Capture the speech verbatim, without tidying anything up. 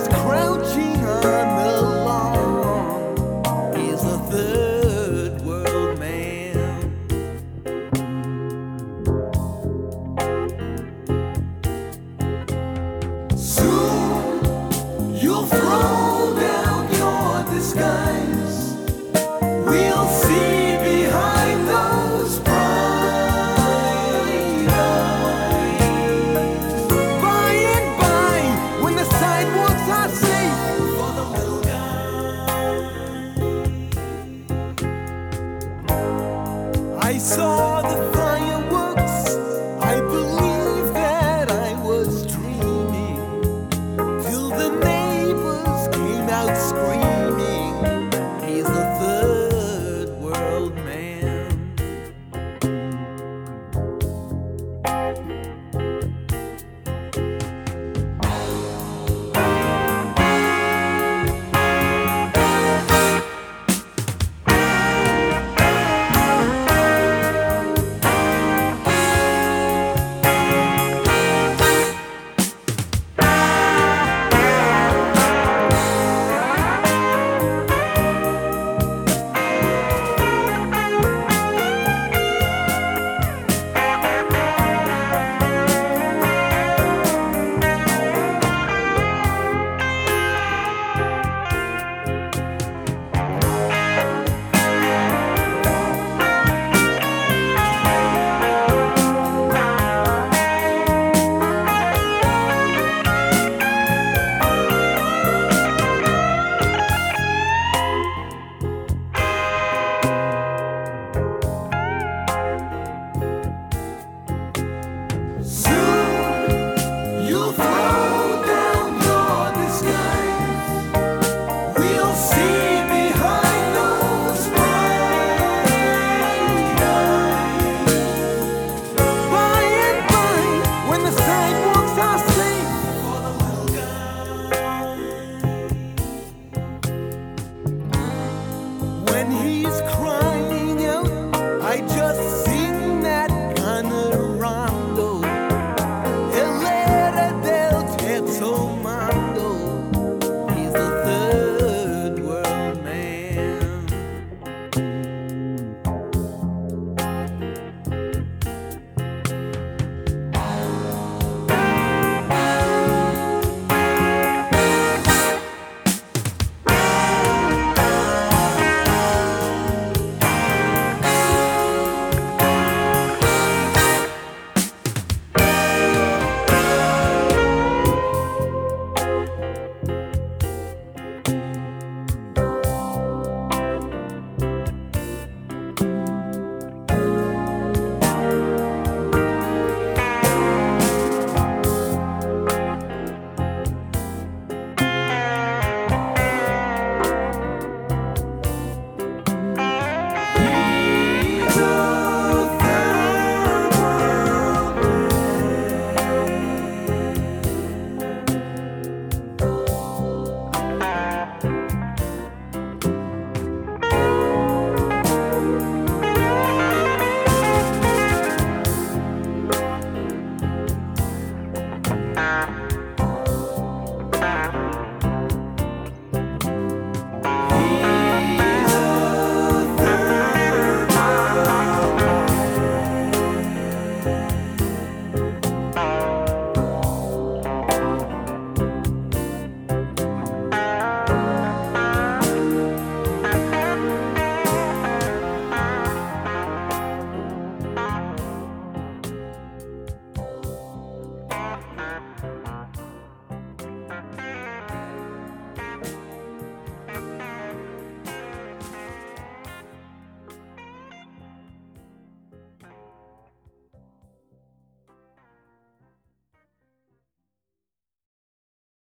crouching on the lawn. He's a third world man. Soon you'll throw down your disguise. We'll see behind those bright eyes. By and by, when the sidewalks are safe for the little guy. I saw the fireworks. I believed that I was dreaming, till the neighbors came out screaming. He's a third world man. When he's crying out, I just sing that canarando. El era del terzo mar.